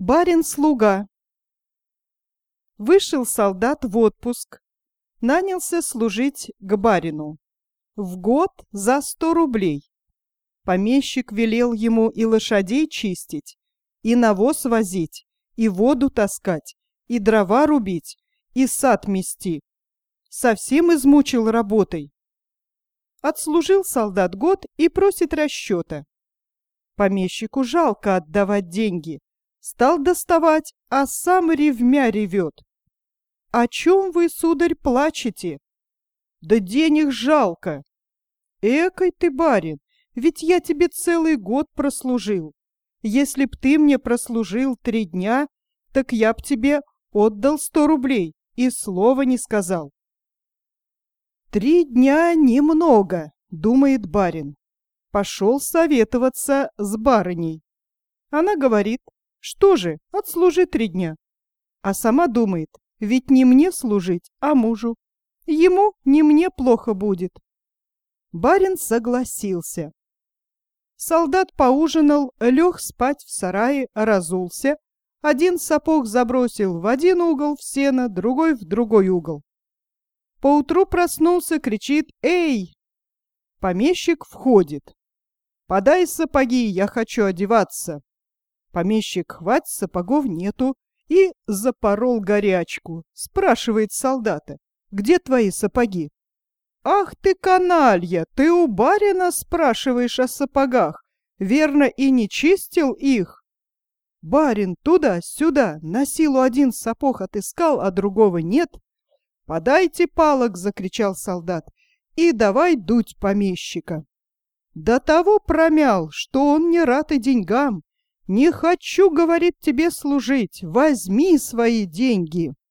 Барин-слуга. Вышел солдат в отпуск, нанялся служить к барину. В год за 100 рублей. Помещик велел ему и лошадей чистить, и навоз возить, и воду таскать, и дрова рубить, и сад мести. Совсем измучил работой. Отслужил солдат год и просит расчета. Помещику жалко отдавать деньги. Стал доставать, а сам ревмя ревет. «О чем вы, сударь, плачете?» «Да денег жалко». «Экой ты, барин, ведь я тебе целый год прослужил. Если б ты мне прослужил 3 дня, так я б тебе отдал 100 рублей и слова не сказал». 3 дня немного, думает барин. Пошел советоваться с барыней. Она говорит: что же, отслужи 3 дня. А сама думает: ведь не мне служить, а мужу. Ему не мне плохо будет. Барин согласился. Солдат поужинал, лег спать в сарае, разулся. Один сапог забросил в один угол в сено, другой в другой угол. Поутру проснулся, кричит: «Эй!» Помещик входит. «Подай сапоги, я хочу одеваться». Помещик: хвать, сапогов нету, и запорол горячку. Спрашивает солдата: где твои сапоги? «Ах ты, каналья, ты у барина спрашиваешь о сапогах, верно, и не чистил их?» Барин туда-сюда, на силу один сапог отыскал, а другого нет. «Подайте палок!» — закричал солдат, и давай дуть помещика. До того промял, что он не рад и деньгам. «Не хочу, — говорит, — тебе служить, возьми свои деньги».